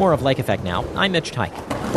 More of Lake Effect now. I'm Mitch Tyke.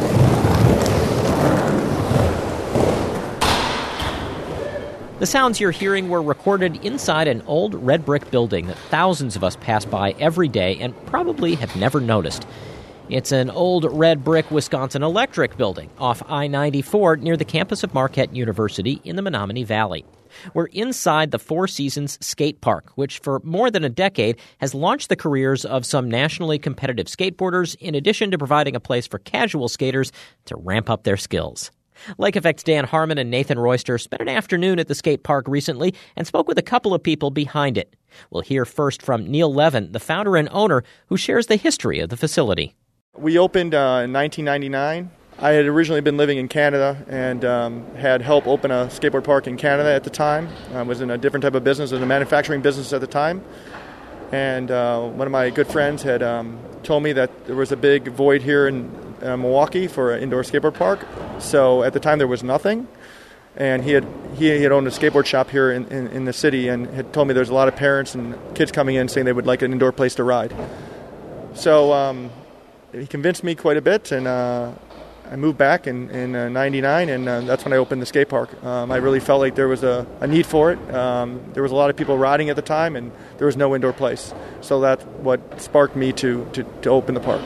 The sounds you're hearing were recorded inside an old red brick building that thousands of us pass by every day and probably have never noticed. It's an old red brick Wisconsin Electric building off I-94 near the campus of Marquette University in the Menominee Valley. We're inside the Four Seasons Skate Park, which for more than a decade has launched the careers of some nationally competitive skateboarders in addition to providing a place for casual skaters to ramp up their skills. Lake Effect's Dan Harmon and Nathan Royster spent an afternoon at the skate park recently and spoke with a couple of people behind it. We'll hear first from Neil Levin, the founder and owner, who shares the history of the facility. We opened in 1999. I had originally been living in Canada and had helped open a skateboard park in Canada at the time. I was in a different type of business, in a manufacturing business at the time. And one of my good friends had told me that there was a big void here in Milwaukee for an indoor skateboard park. So at the time there was nothing. And he had owned a skateboard shop here in the city and had told me there's a lot of parents and kids coming in saying they would like an indoor place to ride. So he convinced me quite a bit, and I moved back in 99, and that's when I opened the skate park. I really felt like there was a need for it. There was a lot of people riding at the time, and there was no indoor place. So that's what sparked me to open the park.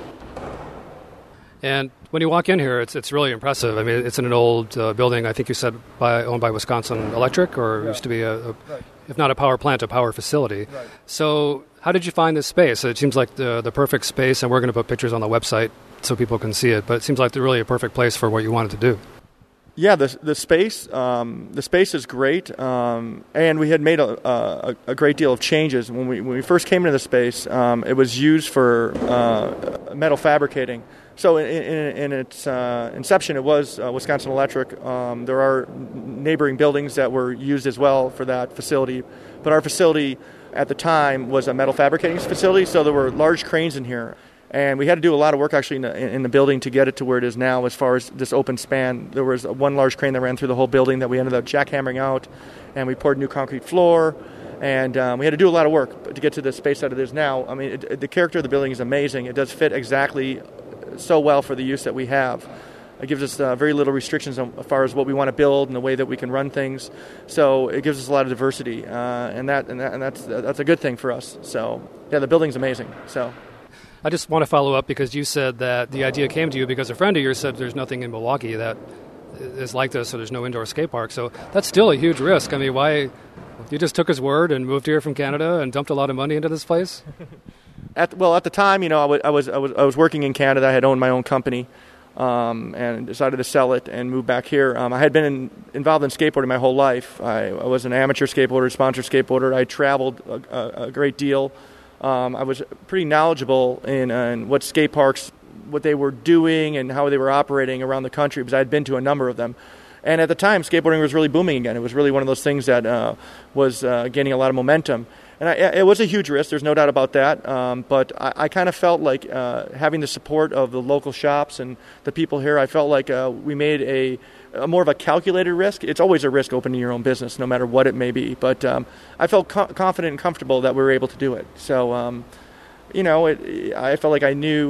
And when you walk in here, it's really impressive. I mean, it's in an old building, I think you said owned by Wisconsin Electric, or it used to be, if not a power plant, a power facility. Right. So how did you find this space? It seems like the perfect space, and we're going to put pictures on the website so people can see it, but it seems like really a perfect place for what you wanted to do. Yeah, the space is great, and we had made a great deal of changes. When we first came into the space, it was used for metal fabricating. So in its inception, it was Wisconsin Electric. There are neighboring buildings that were used as well for that facility, but our facility at the time was a metal fabricating facility, so there were large cranes in here. And we had to do a lot of work actually in the building to get it to where it is now as far as this open span. There was one large crane that ran through the whole building that we ended up jackhammering out, and we poured new concrete floor. And we had to do a lot of work to get to the space that it is now. I mean, the character of the building is amazing. It does fit exactly so well for the use that we have. It gives us very little restrictions as far as what we want to build and the way that we can run things. So it gives us a lot of diversity, and that's a good thing for us. So yeah, the building's amazing. So. I just want to follow up because you said that the idea came to you because a friend of yours said there's nothing in Milwaukee that is like this, so there's no indoor skate park. So that's still a huge risk. I mean, why? You just took his word and moved here from Canada and dumped a lot of money into this place? At the time, you know, I was working in Canada. I had owned my own company and decided to sell it and move back here. I had been involved in skateboarding my whole life. I was an amateur skateboarder, sponsored skateboarder. I traveled a great deal. I was pretty knowledgeable in what skate parks, what they were doing and how they were operating around the country because I had been to a number of them. And at the time, skateboarding was really booming again. It was really one of those things that was gaining a lot of momentum. And it was a huge risk, there's no doubt about that. But I kind of felt like having the support of the local shops and the people here, I felt like we made a more of a calculated risk. It's always a risk opening your own business, no matter what it may be. But I felt confident and comfortable that we were able to do it. So, you know, I felt like I knew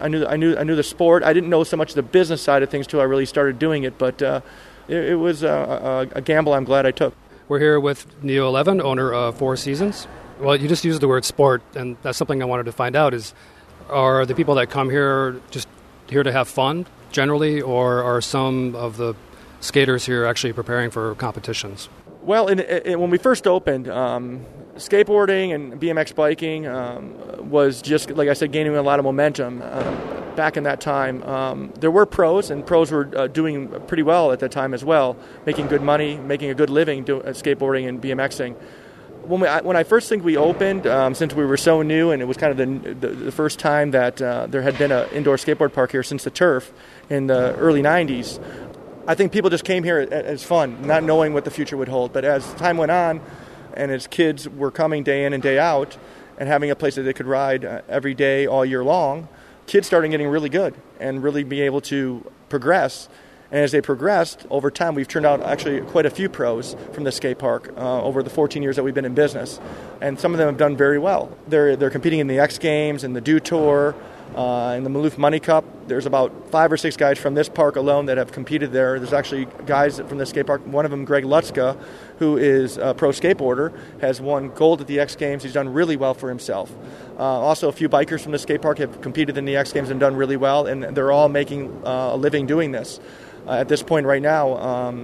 the sport. I didn't know so much the business side of things till I really started doing it. But it was a gamble I'm glad I took. We're here with Neil Levin, owner of Four Seasons. Well, you just used the word sport, and that's something I wanted to find out are the people that come here just here to have fun generally, or are some of the skaters here actually preparing for competitions? Well, when we first opened, skateboarding and BMX biking was just, like I said, gaining a lot of momentum back in that time. There were pros, and pros were doing pretty well at that time as well, making good money, making a good living doing skateboarding and BMXing. When I first think we opened, since we were so new, and it was kind of the first time that there had been an indoor skateboard park here since the turf in the early 90s, I think people just came here as fun, not knowing what the future would hold. But as time went on, and as kids were coming day in and day out, and having a place that they could ride every day, all year long, kids started getting really good and really be able to progress. And as they progressed, over time, we've turned out actually quite a few pros from the skate park over the 14 years that we've been in business. And some of them have done very well. They're competing in the X Games and the Dew Tour. In the Maloof Money Cup, there's about 5 or 6 guys from this park alone that have competed there. There's actually guys from the skate park. One of them, Greg Lutzka, who is a pro skateboarder, has won gold at the X Games. He's done really well for himself. Also, a few bikers from the skate park have competed in the X Games and done really well, and they're all making a living doing this at this point right now.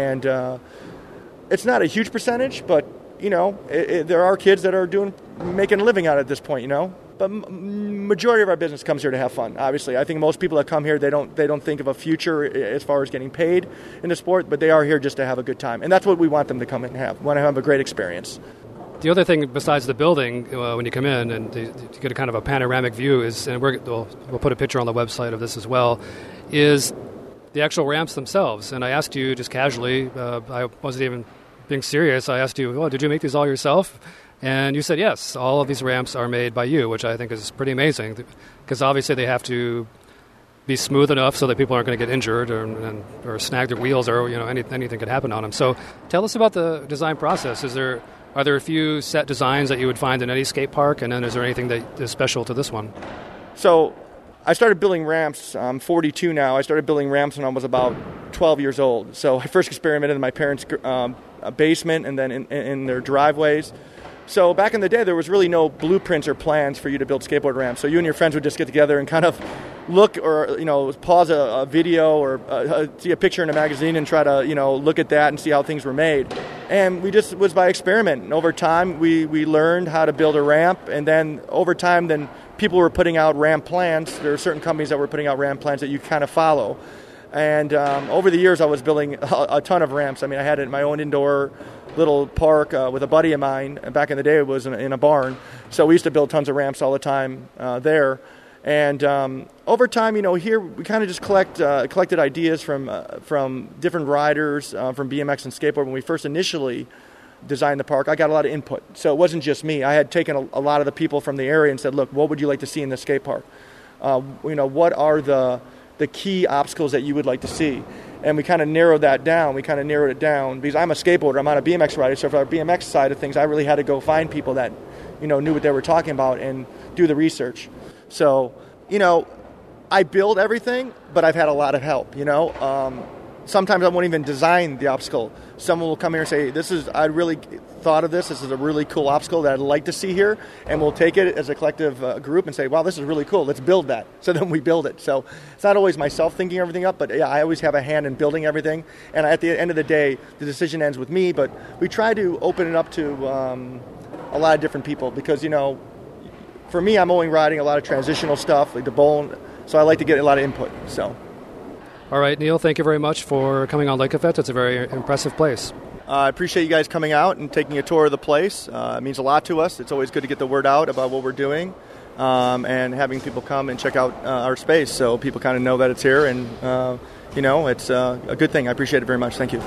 It's not a huge percentage, but there are kids that are making a living out of it at this point, But majority of our business comes here to have fun. Obviously, I think most people that come here, they don't think of a future as far as getting paid in the sport, but they are here just to have a good time, and that's what we want them to come and have. We want to have a great experience. The other thing besides the building, when you come in and you get a kind of a panoramic view, and we'll put a picture on the website of this as well, is the actual ramps themselves. And I asked you just casually, I wasn't even being serious. I asked you, did you make these all yourself? And you said yes, all of these ramps are made by you, which I think is pretty amazing, because obviously they have to be smooth enough so that people aren't going to get injured or snag their wheels, or anything could happen on them. So tell us about the design process. Are there a few set designs that you would find in any skate park, and then is there anything that is special to this one? So I started building ramps. I'm 42 now. I started building ramps when I was about 12 years old. So I first experimented in my parents' basement and then in their driveways. So back in the day, there was really no blueprints or plans for you to build skateboard ramps. So you and your friends would just get together and kind of look or, pause a video or see a picture in a magazine and try to, look at that and see how things were made. And we just was by experiment. And over time, we learned how to build a ramp. And then over time, people were putting out ramp plans. There are certain companies that were putting out ramp plans that you kind of follow. And over the years, I was building a ton of ramps. I mean, I had it in my own indoor little park with a buddy of mine. And back in the day, it was in a barn. So we used to build tons of ramps all the time there. And over time, here we kind of just collected ideas from different riders, from BMX and skateboard. When we first initially designed the park, I got a lot of input. So it wasn't just me. I had taken a lot of the people from the area and said, look, what would you like to see in the skate park? What are the key obstacles that you would like to see? And we kind of narrowed that down. We kind of narrowed it down because I'm a skateboarder. I'm not a BMX rider. So for our BMX side of things, I really had to go find people that, knew what they were talking about and do the research. So, I build everything, but I've had a lot of help, Sometimes I won't even design the obstacle. Someone will come here and say, I really thought of this. This is a really cool obstacle that I'd like to see here. And we'll take it as a collective group and say, wow, this is really cool. Let's build that. So then we build it. So it's not always myself thinking everything up, but yeah, I always have a hand in building everything. And at the end of the day, the decision ends with me. But we try to open it up to a lot of different people because, for me, I'm only riding a lot of transitional stuff, like the bowl. So I like to get a lot of input. So. All right, Neil, thank you very much for coming on Lake Effect. It's a very impressive place. I appreciate you guys coming out and taking a tour of the place. It means a lot to us. It's always good to get the word out about what we're doing and having people come and check out our space so people kind of know that it's here. And, it's a good thing. I appreciate it very much. Thank you.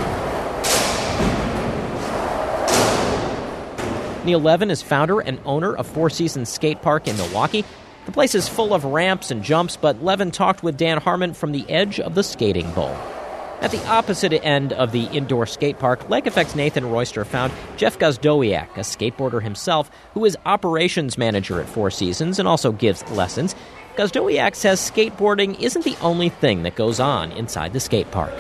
Neil Levin is founder and owner of Four Seasons Skate Park in Milwaukee. The place is full of ramps and jumps, but Levin talked with Dan Harmon from the edge of the skating bowl. At the opposite end of the indoor skate park, Lake Effect's Nathan Royster found Jeff Gazdowiak, a skateboarder himself, who is operations manager at Four Seasons and also gives lessons. Gazdowiak says skateboarding isn't the only thing that goes on inside the skate park.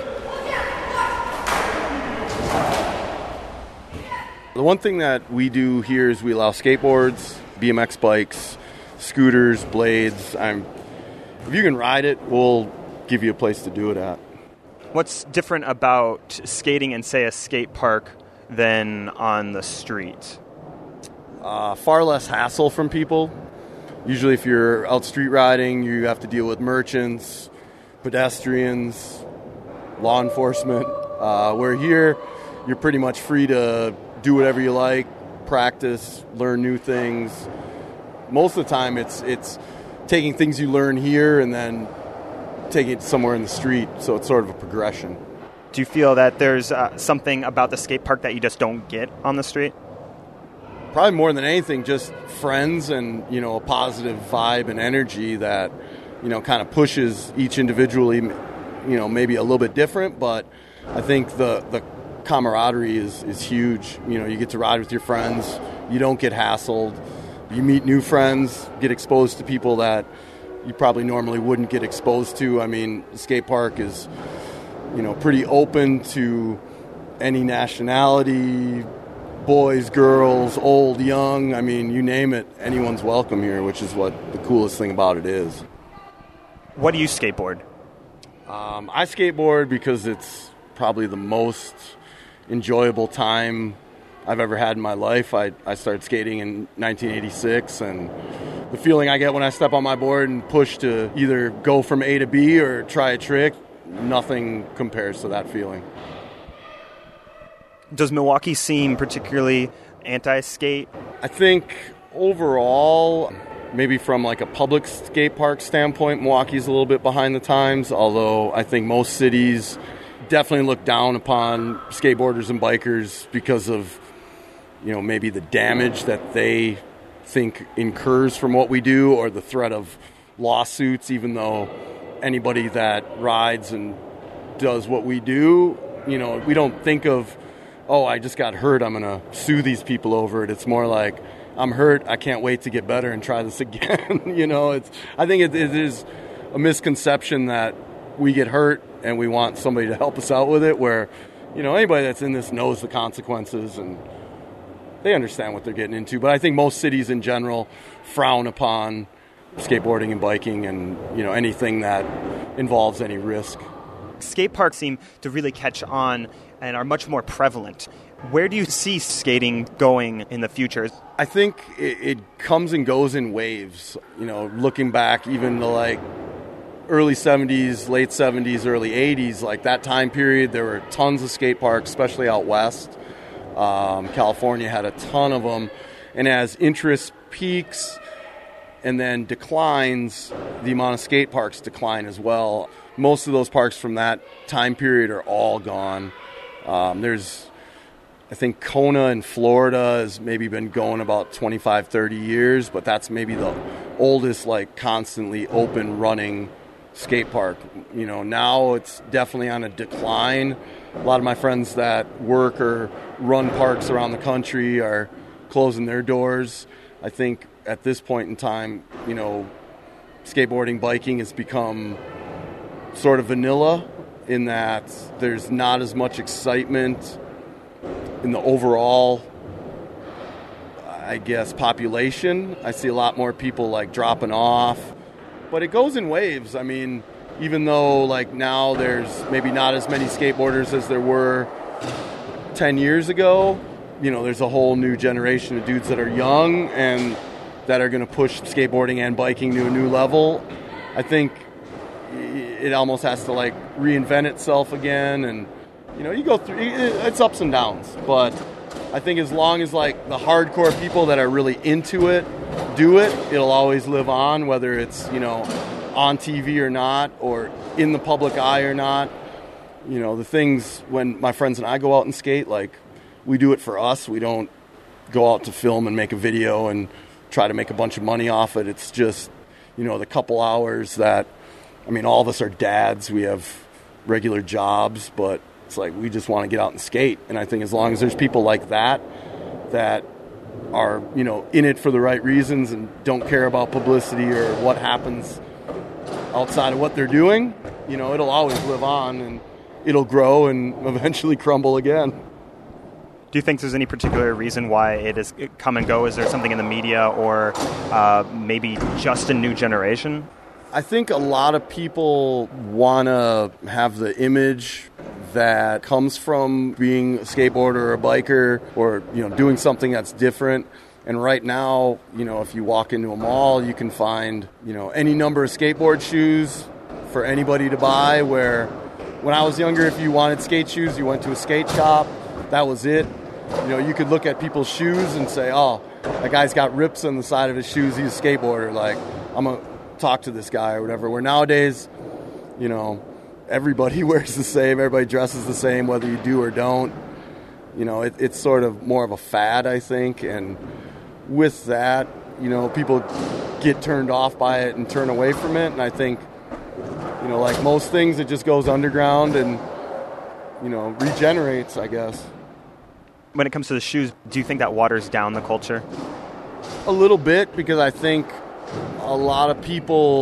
The one thing that we do here is we allow skateboards, BMX bikes, scooters, blades. If you can ride it, we'll give you a place to do it at. What's different about skating in, say, a skate park than on the street? Far less hassle from people. Usually if you're out street riding, you have to deal with merchants, pedestrians, law enforcement. Where here, you're pretty much free to do whatever you like, practice, learn new things. Most of the time, it's taking things you learn here and then taking it somewhere in the street, so it's sort of a progression. Do you feel that there's something about the skate park that you just don't get on the street? Probably more than anything, just friends and, a positive vibe and energy that, kind of pushes each individually, maybe a little bit different, but I think the camaraderie is huge. You get to ride with your friends, you don't get hassled. You meet new friends, get exposed to people that, you probably normally wouldn't get exposed to. I mean, the skate park is, pretty open to any nationality, boys, girls, old, young. I mean, you name it, anyone's welcome here, which is what the coolest thing about it is. What do you skateboard? I skateboard because it's probably the most enjoyable time I've ever had in my life. I started skating in 1986, and the feeling I get when I step on my board and push to either go from A to B or try a trick, nothing compares to that feeling. Does Milwaukee seem particularly anti-skate? I think overall, maybe from like a public skate park standpoint, Milwaukee's a little bit behind the times, although I think most cities definitely look down upon skateboarders and bikers because of, maybe the damage that they think incurs from what we do, or the threat of lawsuits, even though anybody that rides and does what we do, we don't think of, oh, I just got hurt, I'm going to sue these people over it. It's more like, I'm hurt, I can't wait to get better and try this again. I think it is a misconception that we get hurt and we want somebody to help us out with it, where, anybody that's in this knows the consequences and they understand what they're getting into. But I think most cities in general frown upon skateboarding and biking and, anything that involves any risk. Skate parks seem to really catch on and are much more prevalent. Where do you see skating going in the future? I think it comes and goes in waves. Looking back even to early 70s, late 70s, early 80s, like that time period, there were tons of skate parks, especially out west. California had a ton of them. And as interest peaks and then declines, the amount of skate parks decline as well. Most of those parks from that time period are all gone. There's, I think, Kona in Florida has maybe been going about 25, 30 years, but that's maybe the oldest, constantly open running skate park. Now it's definitely on a decline. A lot of my friends that work or run parks around the country are closing their doors. I think at this point in time, skateboarding, biking has become sort of vanilla in that there's not as much excitement in the overall, I guess, population. I see a lot more people dropping off, but it goes in waves. I mean, even though now there's maybe not as many skateboarders as there were 10 years ago, there's a whole new generation of dudes that are young and that are going to push skateboarding and biking to a new level. I think it almost has to reinvent itself again, and you go through it's ups and downs, but I think as long as the hardcore people that are really into it do it, it'll always live on, whether it's on TV or not, or in the public eye or not. The things when my friends and I go out and skate, we do it for us. We don't go out to film and make a video and try to make a bunch of money off it. It's just the couple hours that, all of us are dads, we have regular jobs, but it's we just want to get out and skate. And I think as long as there's people like that are, in it for the right reasons and don't care about publicity or what happens outside of what they're doing, it'll always live on and it'll grow and eventually crumble again. Do you think there's any particular reason why it has come and go? Is there something in the media or maybe just a new generation? I think a lot of people want to have the image that comes from being a skateboarder or a biker or, doing something that's different. And right now, if you walk into a mall, you can find, any number of skateboard shoes for anybody to buy, where when I was younger, if you wanted skate shoes, you went to a skate shop. That was it. You could look at people's shoes and say, oh, that guy's got rips on the side of his shoes. He's a skateboarder. I'm going to talk to this guy or whatever. Where nowadays, everybody wears the same. Everybody dresses the same, whether you do or don't. It's sort of more of a fad, I think. And with that, people get turned off by it and turn away from it. And I think, like most things, it just goes underground and, regenerates, I guess. When it comes to the shoes, do you think that waters down the culture? A little bit, because I think a lot of people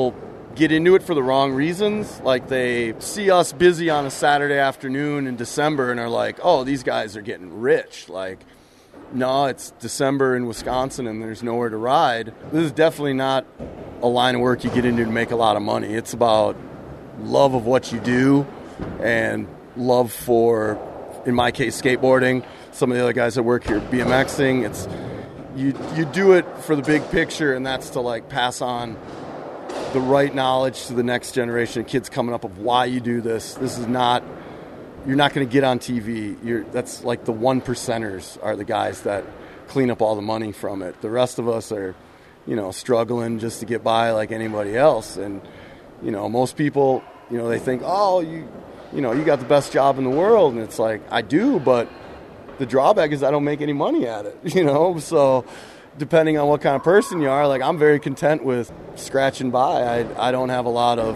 get into it for the wrong reasons. Like, they see us busy on a Saturday afternoon in December and are like, oh, these guys are getting rich. Like, no, it's December in Wisconsin and there's nowhere to ride. This is definitely not a line of work you get into to make a lot of money. It's about love of what you do and love for, in my case, skateboarding. Some of the other guys that work here, BMXing. It's you do it for the big picture, and that's to like pass on the right knowledge to the next generation of kids coming up of why you do this. This is not, you're not going to get on TV. That's like the 1%ers are the guys that clean up all the money from it. The rest of us are, struggling just to get by like anybody else. And, most people, they think, oh, you got the best job in the world. And it's like, I do, but the drawback is I don't make any money at it, So depending on what kind of person you are, like I'm very content with scratching by. I don't have a lot of,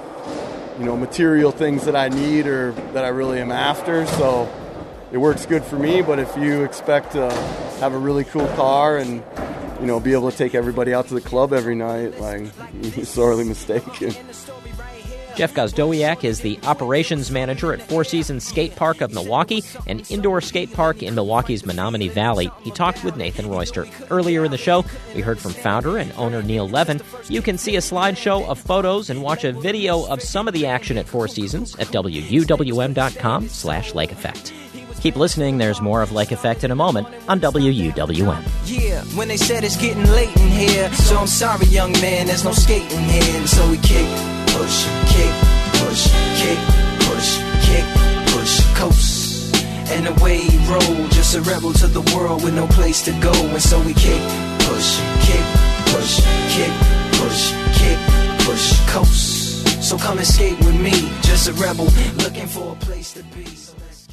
material things that I need or that I really am after. So it works good for me. But if you expect to have a really cool car and, be able to take everybody out to the club every night, like you're sorely mistaken. Jeff Gozdowiak is the operations manager at Four Seasons Skate Park of Milwaukee, an indoor skate park in Milwaukee's Menominee Valley. He talked with Nathan Royster. Earlier in the show, we heard from founder and owner Neil Levin. You can see a slideshow of photos and watch a video of some of the action at Four Seasons at WUWM.com/Lake Effect. Keep listening. There's more of Lake Effect in a moment on WUWM. Yeah, when they said it's getting late in here, so I'm sorry, young man, there's no skating here. And so we kick, push, kick, push, kick, push, kick, push, coast. And away he rolled, just a rebel to the world with no place to go. And so we kick, push, kick, push, kick, push, kick, push, coast. So come and skate with me, just a rebel looking for a place to be. So let's